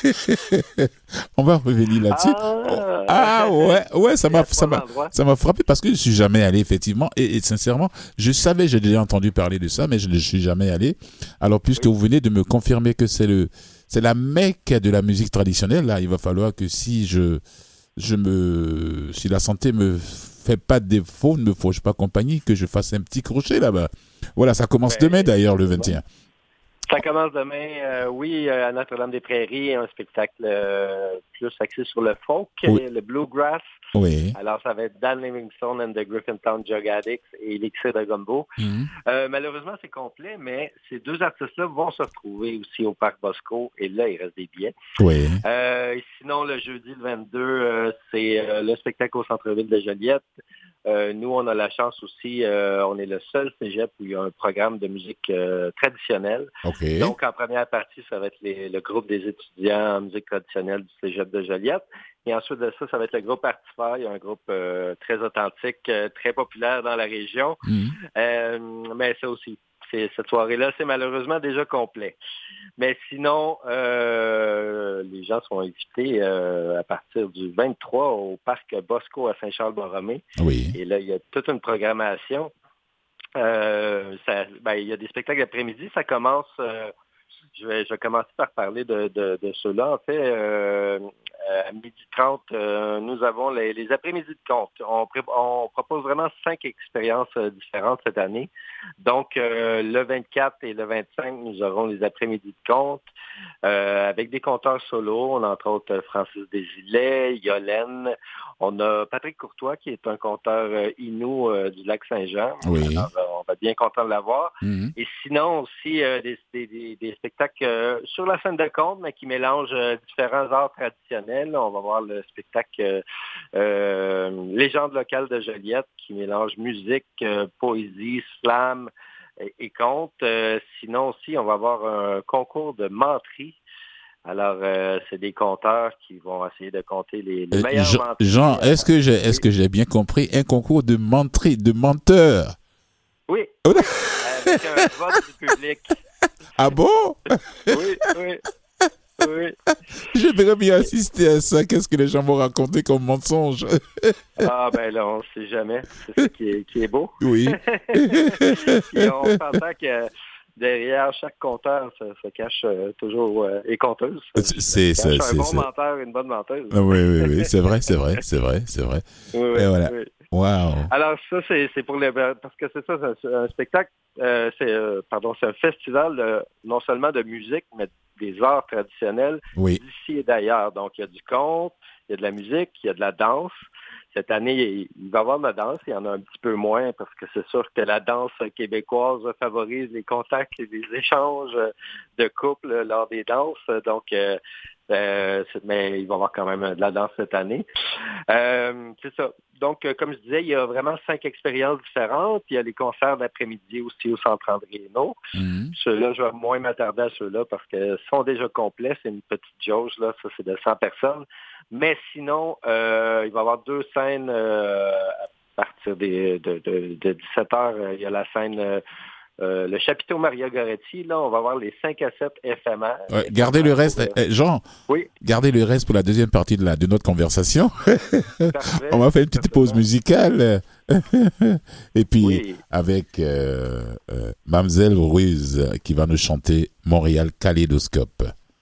re- on va revenir là-dessus. Ah, Ah ouais, ouais, ça Il y a m'a, trois ça m'a, endroits. ça m'a frappé parce que je suis jamais allé effectivement et, et sincèrement, je savais, j'ai déjà entendu parler de ça, mais je ne suis jamais allé. Alors puisque Oui. vous venez de me confirmer que c'est le, c'est la mecque de la musique traditionnelle, là, il va falloir que si je, je me, si la santé me fait pas défaut, ne me fauche pas compagnie, que je fasse un petit crochet là-bas. Voilà, ça commence Ben, demain d'ailleurs le vingt et un. Ça commence demain, euh, oui, euh, à Notre-Dame-des-Prairies, un spectacle euh, plus axé sur le folk, Oui. euh, le bluegrass. Oui. Alors, ça va être Dan Livingstone and the Griffintown Jug Addicts et Elixir de Gumbo. Mhm. Euh, malheureusement, c'est complet, mais ces deux artistes-là vont se retrouver aussi au Parc Bosco, et là, il reste des billets. Oui. Euh, et sinon, le jeudi le vingt-deux, euh, c'est euh, le spectacle au centre-ville de Joliette. Euh, nous, on a la chance aussi, euh, on est le seul cégep où il y a un programme de musique euh, traditionnelle. OK. Donc, en première partie, ça va être les- le groupe des étudiants en musique traditionnelle du cégep de Joliette. Et ensuite de ça, ça va être le groupe Artifort. Il y a un groupe euh, très authentique, euh, très populaire dans la région. Mhm. Euh, mais ça aussi, c'est, cette soirée-là, c'est malheureusement déjà complet. Mais sinon, euh, les gens sont invités euh, à partir du vingt-trois au Parc Bosco à Saint-Charles-Borromée. Oui. Et là, il y a toute une programmation. Euh, ça, ben, il y a des spectacles d'après-midi. Ça commence... euh, je vais, je vais commencer par parler de, de, de ceux-là. En fait, euh, à midi trente, euh, nous avons les, les après-midi de conte. On, pré- on propose vraiment cinq expériences euh, différentes cette année. Donc, euh, le vingt-quatre et le vingt-cinq, nous aurons les après-midi de conte euh, avec des conteurs solos. On a entre autres Francis Desilets, Yolène. On a Patrick Courtois, qui est un conteur euh, Innu euh, du lac Saint-Jean. Oui. Alors, euh, on va être bien content de l'avoir. Mhm. Et sinon aussi euh, des, des, des, des spectacles euh, sur la scène de conte, mais qui mélangent euh, différents arts traditionnels. On va voir le spectacle euh, euh, Légende locale de Joliette, qui mélange musique, euh, poésie, slam et, et conte. Euh, sinon aussi, on va avoir un concours de menterie. Alors, euh, c'est des conteurs qui vont essayer de compter les, les Euh, meilleurs Jean, menteries. Jean, est-ce que j'ai, est-ce que j'ai bien compris un concours de menterie, de menteurs? Oui, Oh, oui, avec un vote du public. Ah bon? Oui, oui, oui. J'aimerais bien assister à ça. Qu'est-ce que les gens vont raconter comme mensonge? Ah ben là, on ne sait jamais. C'est ça qui est, qui est beau. Oui. Et on s'entend que derrière chaque conteur se, se cache euh, toujours euh, et conteuse. C'est, c'est, Se cache c'est, un c'est, bon c'est... menteur et une bonne menteuse. Ah oui, oui, oui, c'est vrai, c'est vrai, c'est vrai, c'est vrai. Oui, oui, Et voilà. oui. Wow. Alors ça, c'est, c'est pour les... Parce que c'est ça, c'est un, un spectacle, euh, c'est, euh, pardon, c'est un festival euh, non seulement de musique, mais des arts traditionnels Oui. d'ici et d'ailleurs. Donc, il y a du conte, il y a de la musique, il y a de la danse. Cette année, il va y avoir de la danse, il y en a un petit peu moins parce que c'est sûr que la danse québécoise favorise les contacts et les échanges de couple lors des danses. Donc, euh, euh, mais il va y avoir quand même de la danse cette année. Euh, c'est ça. Donc, euh, comme je disais, il y a vraiment cinq expériences différentes. Il y a les concerts d'après-midi aussi au Centre André-Hénault. Mhm. Ceux-là, je vais moins m'attarder à ceux-là parce qu'ils sont déjà complets. C'est une petite jauge, là. Ça, c'est de cent personnes. Mais sinon, euh, il va y avoir deux scènes euh, à partir des, de, de, de dix-sept heures. Il y a la scène, euh, euh, le chapiteau Maria Goretti. Là, on va voir les cinq à sept éphémères. Ouais, gardez le reste. Euh, Eh, Jean, oui. Gardez le reste pour la deuxième partie de, la, de notre conversation. Parfait. On va faire une petite pause musicale. Et puis, Oui. avec euh, euh, Mamzelle Ruiz qui va nous chanter Montréal Kaléidoscope.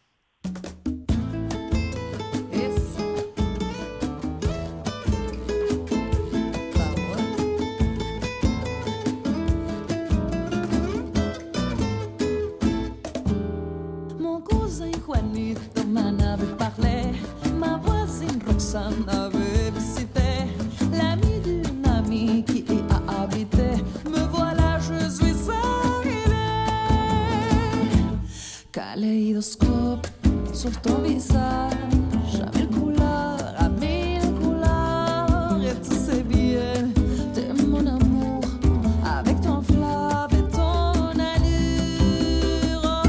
Mon cousin Juanu m'en avait parlé, ma voisine Roxane avait visité, l'ami d'une amie qui y a habité. Me voilà, je suis arrivée. Kaléidoscope sur ton visage, à mille couleurs, à mille couleurs, et tu sais bien, t'es mon amour, avec ton fleuve et ton allure.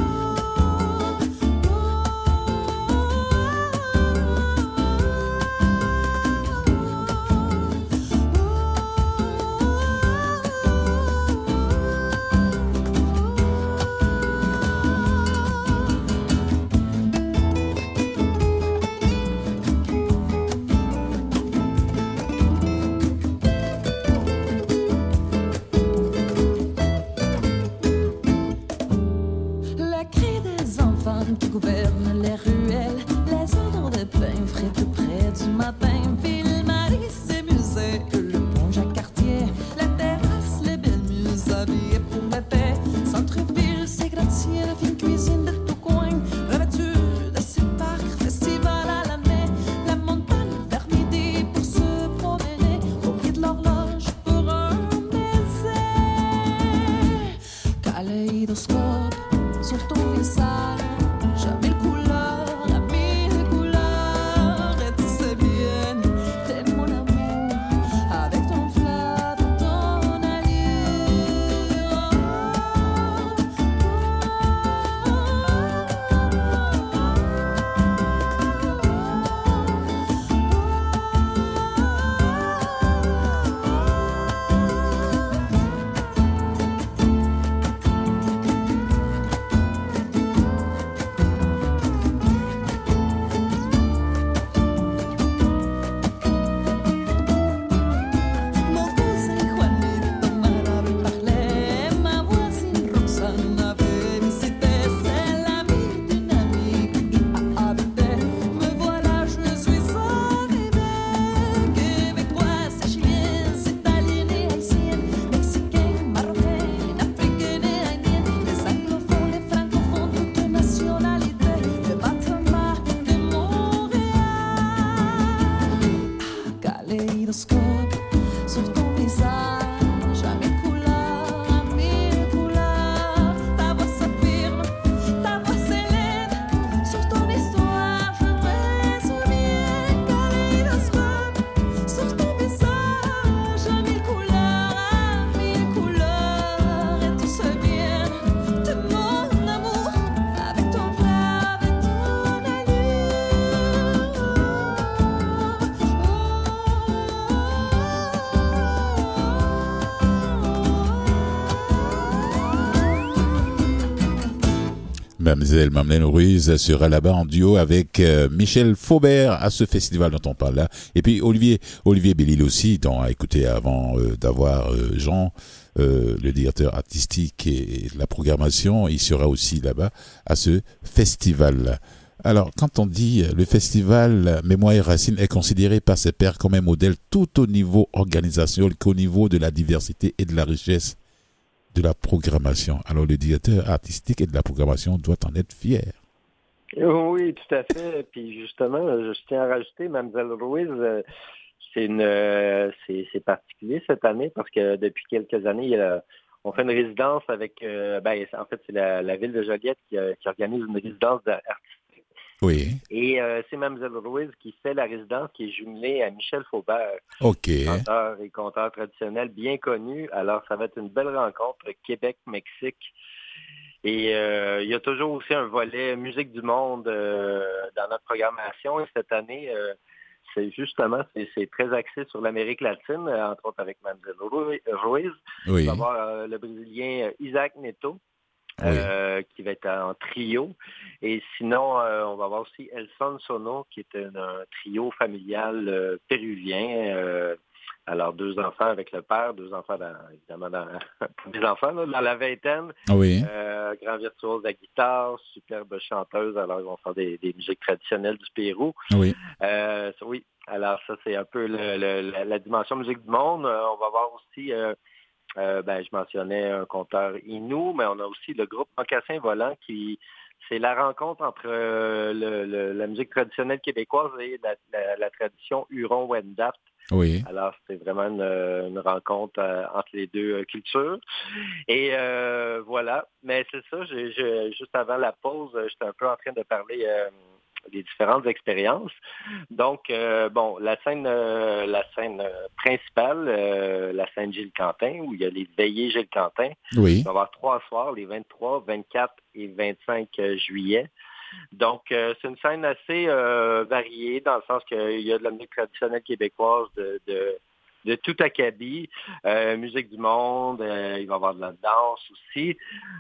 Mademoiselle Mamlène Ruiz sera là-bas en duo avec euh, Michel Faubert à ce festival dont on parle là. Et puis Olivier Olivier Bellil aussi, dont a écouté avant euh, d'avoir euh, Jean, euh, le directeur artistique et, et la programmation, il sera aussi là-bas à ce festival. Alors, quand on dit le festival Mémoire et Racines est considéré par ses pairs comme un modèle tout au niveau organisation qu'au niveau de la diversité et de la richesse de la programmation. Alors, le directeur artistique et de la programmation doit en être fier. Oui, tout à fait. Puis justement, je tiens à rajouter, Mademoiselle Ruiz, euh, c'est une, euh, c'est, c'est particulier cette année parce que depuis quelques années, il y a, on fait une résidence avec, euh, ben, en fait, c'est la, la ville de Joliette qui, euh, qui organise une résidence artistique. Oui. Et euh, c'est Mademoiselle Ruiz qui fait la résidence qui est jumelée à Michel Faubert, OK. chanteur et conteur traditionnel bien connu. Alors, ça va être une belle rencontre Québec-Mexique. Et euh, il y a toujours aussi un volet musique du monde euh, dans notre programmation. Et cette année, euh, c'est justement, c'est, c'est très axé sur l'Amérique latine, entre autres avec Mademoiselle Ruiz. Oui. Il va y avoir euh, le Brésilien Isaac Neto. Oui. Euh, qui va être en trio. Et sinon, euh, on va avoir aussi El Son Sono, qui est un, un trio familial euh, péruvien. Euh, alors, deux enfants avec le père, deux enfants, dans, évidemment, dans, des enfants là, dans la vingtaine. Oui. Euh, grand virtuose de la guitare, superbe chanteuse. Alors, ils vont faire des, des musiques traditionnelles du Pérou. Oui. Euh, oui. Alors, ça, c'est un peu le, le, la, la dimension musique du monde. Euh, on va voir aussi... Euh, Euh, ben, je mentionnais un conteur Innu, mais on a aussi le groupe Mocassin Volant qui, c'est la rencontre entre euh, le, le, la musique traditionnelle québécoise et la, la, la tradition Huron-Wendat. Oui. Alors, c'était vraiment une, une rencontre euh, entre les deux euh, cultures. Et euh, voilà. Mais c'est ça, j'ai, j'ai, juste avant la pause, j'étais un peu en train de parler... Euh, des différentes expériences. Donc, euh, bon, la scène euh, la scène euh, principale, euh, la scène Gilles Quentin, où il y a les veillées Gilles Quentin. Oui. Il va y avoir trois soirs, les vingt-trois, vingt-quatre et vingt-cinq juillet. Donc, euh, c'est une scène assez euh, variée, dans le sens qu'il y a de la musique traditionnelle québécoise de... de de tout acabit, euh, musique du monde, euh, il va y avoir de la danse aussi.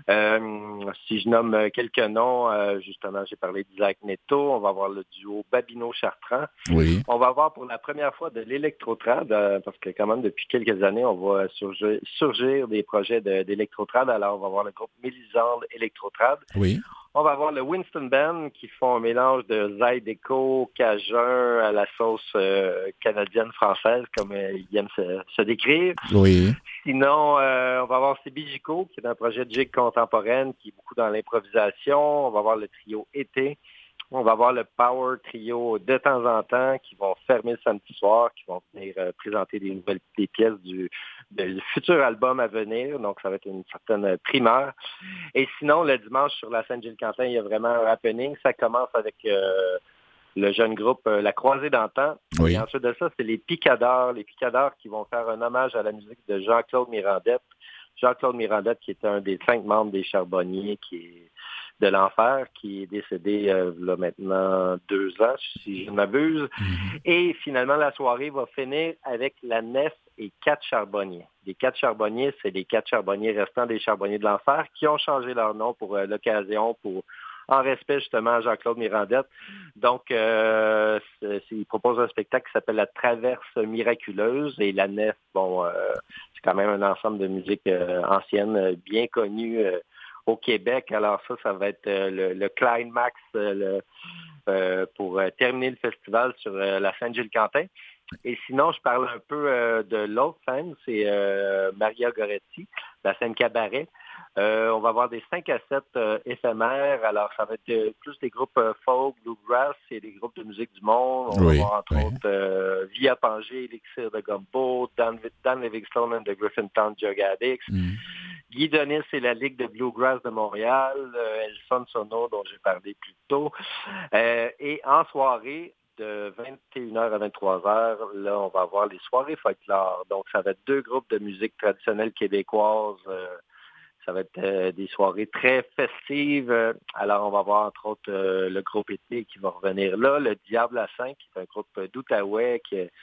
Euh, si je nomme quelques noms, euh, justement, j'ai parlé d'Isaac Neto, on va avoir le duo Babino-Chartrand. Oui. On va avoir pour la première fois de l'électrotrad, euh, parce que quand même, depuis quelques années, on voit surgir, surgir des projets de, d'électrotrad. Alors, on va avoir le groupe Mélisande Électrotrad. Oui. On va avoir le Winston Band qui font un mélange de Zydeco, Cajun à la sauce euh, canadienne-française, comme euh, ils aiment se, se décrire. Oui. Sinon, euh, on va avoir Bijico, qui est un projet de jig contemporaine, qui est beaucoup dans l'improvisation. On va avoir le trio Été. On va avoir le Power Trio de temps en temps, qui vont fermer le samedi soir, qui vont venir euh, présenter des nouvelles des pièces du, du futur album à venir. Donc, ça va être une certaine primeur. Et sinon, le dimanche, sur la scène Gilles Quentin, il y a vraiment un happening. Ça commence avec euh, le jeune groupe euh, La Croisée d'antan. Oui. Et ensuite de ça, c'est les Picadors. Les Picadors qui vont faire un hommage à la musique de Jean-Claude Mirandette. Jean-Claude Mirandette, qui est un des cinq membres des Charbonniers, qui est de l'enfer, qui est décédé euh, là maintenant deux ans, si je ne m'abuse. Mm-hmm. Et finalement, la soirée va finir avec la Nef et quatre charbonniers. Les quatre charbonniers, c'est les quatre charbonniers restants des Charbonniers de l'enfer qui ont changé leur nom pour euh, l'occasion, pour en respect justement à Jean-Claude Mirandette. Donc, euh, c'est, c'est, il propose un spectacle qui s'appelle La Traverse miraculeuse, et la Nef, bon, euh, c'est quand même un ensemble de musique euh, ancienne, bien connue euh, au Québec. Alors ça, ça va être euh, le, le climax euh, le, euh, pour euh, terminer le festival sur euh, la scène Gilles Quentin. Et sinon, je parle un peu euh, de l'autre scène, c'est euh, Maria Goretti, la scène cabaret. Euh, on va avoir des cinq à sept euh, éphémères. Alors, ça va être euh, plus des groupes euh, folk, bluegrass et des groupes de musique du monde. On oui, va voir entre oui. autres euh, Via Pangé, Elixir de Gumbo, Dan, Dan Livingstone and the Griffintown Jug Addicts. Mm. Guy Denis et la Ligue de Bluegrass de Montréal, euh, El Son Sono, dont j'ai parlé plus tôt. Euh, et en soirée, de vingt et une heures à vingt-trois heures, là, on va avoir les soirées folklore. Donc, ça va être deux groupes de musique traditionnelle québécoise. Euh, ça va être euh, des soirées très festives. Alors, on va voir, entre autres, euh, le groupe Été qui va revenir là. Le Diable à cinq, qui est un groupe d'Outaouais qui,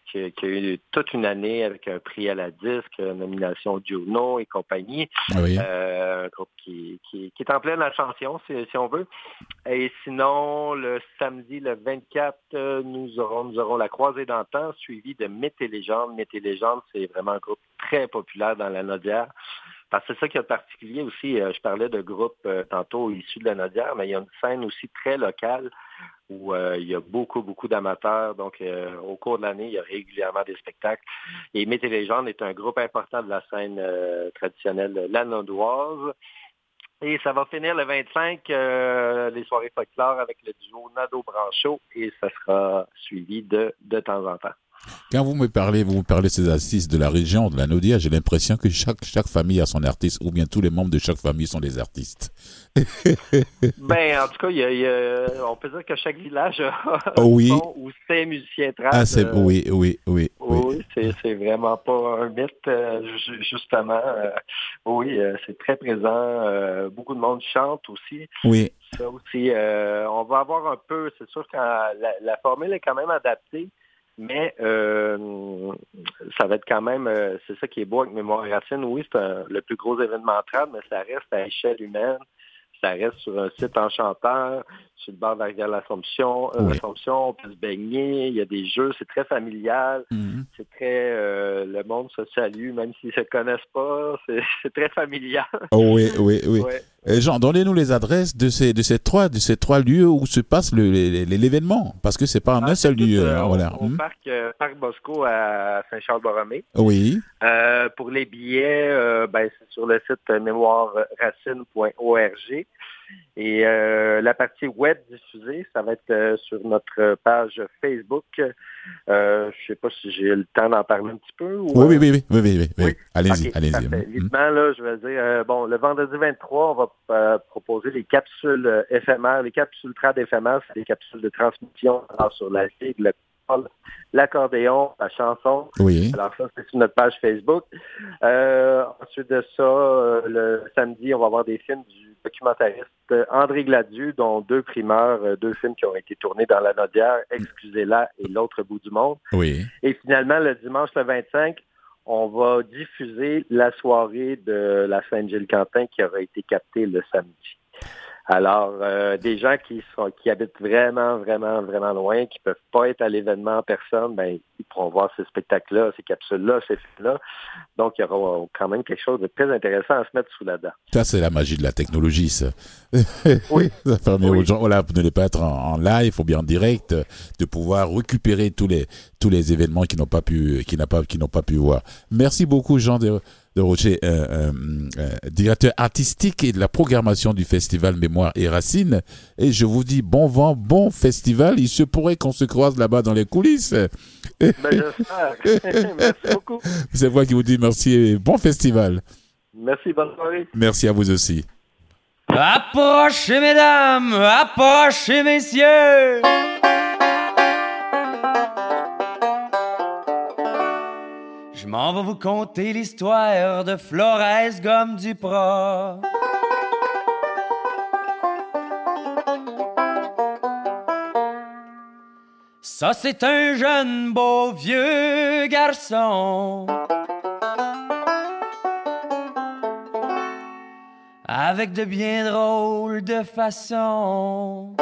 qui, qui a eu toute une année avec un prix à la disque, nomination Juno et compagnie. Oui. Euh, un groupe qui, qui, qui est en pleine ascension, si, si on veut. Et sinon, le samedi, le vingt-quatre, nous aurons, nous aurons la Croisée d'antan, suivi de Mété-Légende. Mété-Légende, c'est vraiment un groupe très populaire dans la Naudière. Parce que c'est ça qui est particulier aussi. Je parlais de groupes euh, tantôt issus de la Naudière, mais il y a une scène aussi très locale où euh, il y a beaucoup, beaucoup d'amateurs. Donc, euh, au cours de l'année, il y a régulièrement des spectacles. Et Mété-Légende est un groupe important de la scène euh, traditionnelle lanaudoise. Et ça va finir le vingt-cinq, euh, les soirées folklore avec le duo Nadeau-Branchot, et ça sera suivi de de temps en temps. Quand vous me parlez, vous me parlez de ces artistes de la région, de la Naudière, j'ai l'impression que chaque, chaque famille a son artiste, ou bien tous les membres de chaque famille sont des artistes. Ben, en tout cas, il y a, il y a, on peut dire que chaque village a oh, oui. son ou ses musiciens trad. Ah, c'est, euh, oui, oui, oui. Oui, oui. C'est, c'est vraiment pas un mythe, euh, justement. Euh, oui, euh, c'est très présent. Euh, beaucoup de monde chante aussi. Oui. Ça aussi, euh, on va avoir un peu, c'est sûr que la, la formule est quand même adaptée. Mais euh, ça va être quand même, euh, c'est ça qui est beau avec Mémoire et Racines. Oui, c'est un, le plus gros événement trad, mais ça reste à échelle humaine. Ça reste sur un site enchanteur, sur le bord de la rivière l'Assomption. Euh, oui. L'Assomption, on peut se baigner, il y a des jeux, c'est très familial. Mm-hmm. C'est très, euh, le monde se salue, même s'ils ne se connaissent pas, c'est, c'est très familial. Oh, oui, oui, oui. Ouais. Et Jean, donnez-nous les adresses de ces, de ces trois, de ces trois lieux où se passe le, le, l'événement, parce que c'est pas en ah, un seul lieu. Euh, hein, voilà. Au, au hmm. parc, euh, parc Bosco à Saint-Charles-Borromée. Oui. Euh, pour les billets, euh, ben, c'est sur le site mémoire racine point org. Et euh, la partie web diffusée, ça va être euh, sur notre page Facebook. Euh, je ne sais pas si j'ai le temps d'en parler un petit peu. Ou, oui, oui, oui, oui, oui, oui, oui. oui. Allez-y, okay, allez-y. Évidemment, là, je vais dire, euh, bon, le vendredi vingt-trois, on va euh, proposer les capsules éphémères, les capsules trad éphémères, c'est des capsules de transmission alors, sur la ligue, le l'accordéon, la chanson. Oui. Alors ça, c'est sur notre page Facebook. Euh, ensuite de ça, euh, le samedi, on va avoir des films du documentariste André Gladieux, dont deux primeurs, euh, deux films qui ont été tournés dans la Naudière, Excusez-la et L'autre bout du monde. Oui. Et finalement, le dimanche le vingt-cinq, on va diffuser la soirée de la Saint-Gilles-Quentin qui aura été captée le samedi. Alors, euh, des gens qui sont qui habitent vraiment, vraiment, vraiment loin, qui peuvent pas être à l'événement en personne, ben ils pourront voir ces spectacles-là, ces capsules-là, ces films-là. Donc, il y aura quand même quelque chose de très intéressant à se mettre sous la dent. Ça, c'est la magie de la technologie, ça. Oui. Ça permet oui. aux gens, voilà, de ne pas être en, en live ou bien en direct, de pouvoir récupérer tous les tous les événements qui n'ont pas pu, qui n'a pas, qui n'ont pas pu voir. Merci beaucoup, Jean de de Rocher, euh, euh, euh, directeur artistique et de la programmation du festival Mémoire et Racines. Et je vous dis bon vent, bon festival. Il se pourrait qu'on se croise là-bas dans les coulisses. Ben, j'espère. Merci beaucoup. C'est moi qui vous dis merci et bon festival. Merci, bonne soirée. Merci à vous aussi. Approchez, mesdames, approchez, messieurs. Je m'en vais vous conter l'histoire de Florès Gomme Duprat. Ça, c'est un jeune beau vieux garçon avec de bien drôles de façons.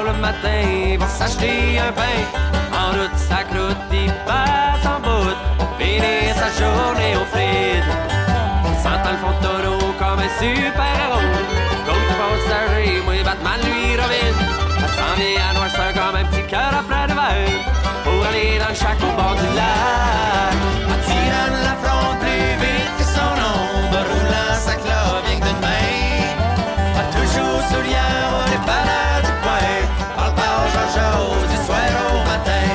S'acheter un pain, en route sa croûte, il passe en bout. finir sa journée au frid. Sentant le fond de tonneau comme un super-héros. Comme passager, moi Batman, lui Robin. Elle s'en vient à noirceur comme un petit cœur à plein de verre. Pour aller dans le chac au bord du lac. En tirant la fronde plus vite que son ombre. Roulant sa clove bien que d'une main. A toujours souriant au dépanneur du coin. Parle pas aux Georges du soir au matin.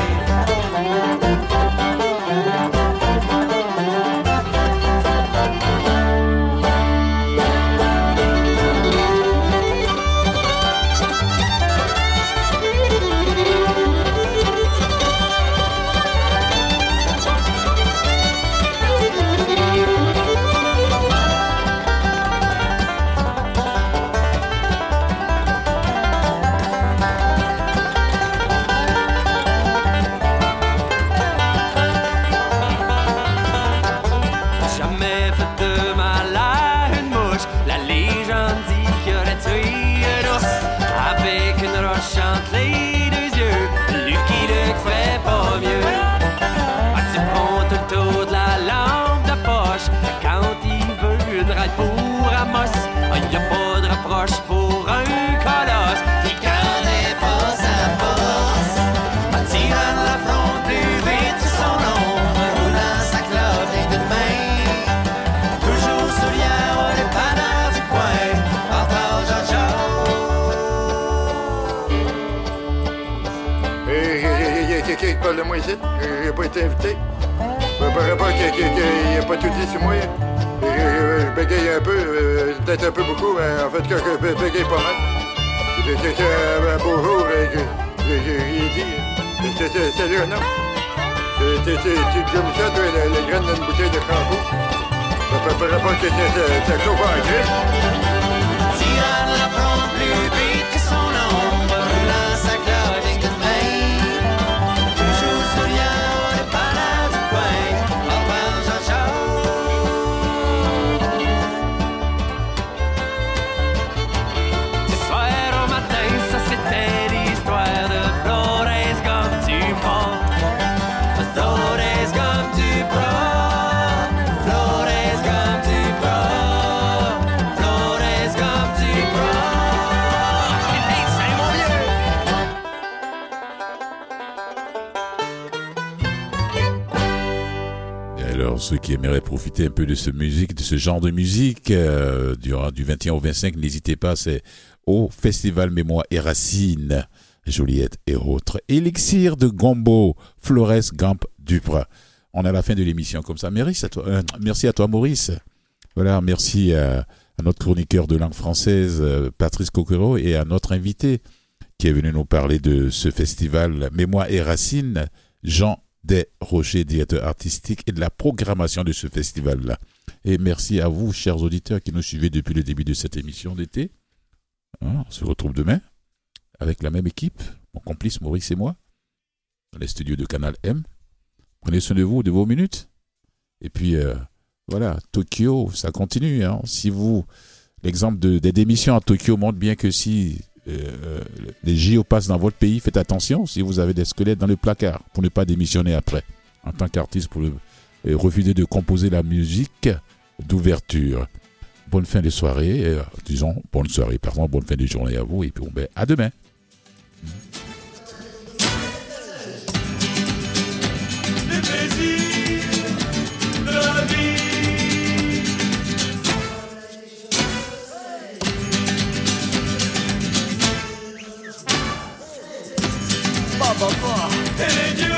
Chante les deux yeux, Lucky Luke fait pas mieux. Ah, tu prends tout le tour de la lampe de poche. Quand il veut une ride pour Amos, ah, y a pas de reproche pour un colosse. Il connaît pas sa force. En tirant la fronde plus vite que son ombre, roulant sa clope et d'une main. Toujours souriant au dépanneur du coin. Encore Jean-Jean. Quelqu'un qui parle de moi ici, j'ai pas été invité. Par rapport à qu'il n'y a pas tout dit sur moi, je bégaye un peu, peut-être un peu beaucoup, mais en fait, je bégaye pas mal. C'est un beau jour, j'ai dit, salut un homme. Tu comme ça, toi, la graine d'une bouteille de crampon. Par rapport à que ça chauffe en grippe. Tirant la fronde plus vite que son ombre, roulant sa clope avec une main. Toujours souriant au dépanneur du coin, Papa Jean-Jean. Du soir au matin, ça c'était l'histoire de Flores comme tu prends. Flores comme tu prends. Flores comme tu prends. Flores comme tu prends. Hey, c'est mon vieux. Et alors, ceux qui aimeraient profiter un peu de ce musique, de ce genre de musique, euh, durant du vingt et un au vingt-cinq, n'hésitez pas, c'est au Festival Mémoire et Racines, Joliette et autres. Élixir de Gombo, Flores Gamp Duprat. On est à la fin de l'émission comme ça. Merci à toi, euh, merci à toi Maurice. Voilà, merci à, à notre chroniqueur de langue française, euh, Patrice Coquereau, et à notre invité qui est venu nous parler de ce festival Mémoire et Racines, Jean Desrochers, directeur artistique et de la programmation de ce festival-là. Et merci à vous, chers auditeurs, qui nous suivez depuis le début de cette émission d'été. Hein, on se retrouve demain avec la même équipe, mon complice Maurice et moi, dans les studios de Canal M. Prenez soin de vous, de vos minutes. Et puis, euh, voilà, Tokyo, ça continue. Hein. Si vous, l'exemple de, des démissions à Tokyo montre bien que si euh, les J O passent dans votre pays, faites attention si vous avez des squelettes dans le placard pour ne pas démissionner après. En tant qu'artiste, pour le, euh, refuser de composer la musique d'ouverture. Bonne fin de soirée, euh, disons, bonne soirée, pardon, bonne fin de journée à vous, et puis bon, ben, à demain. Le plaisir de la vie. Ba, ba, ba. Et les dieux